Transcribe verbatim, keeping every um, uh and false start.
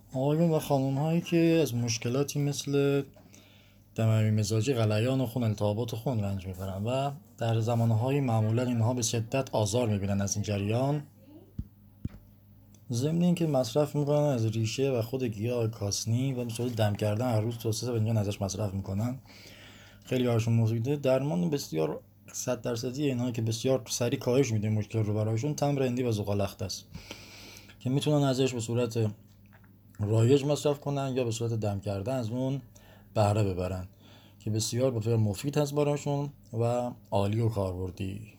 آقایون و خانم هایی که از مشکلاتی مثل دموی مزاجی، غلیان خون، التهابات خون رنج میبرن و در زمانهای معمولا اینها به شدت آزار میبینن از این جریان، ضمن اینکه مصرف میکنن از ریشه و خود گیاه کاسنی و به صورت دم کردن هر روز تا سه فنجان ازش مصرف میکنن. خیلی هاشون مفیده. درمان بسیار صد درصدی اینها که بسیار سریع کاهش میده مشکل رو برایشون، تمر هندی و زغالخت است که میتونن ازش به صورت رایج مصرف کنن یا به صورت دم کردن از اون بهره ببرن که بسیار بسیار مفید هست براشون و عالی و کاربردی.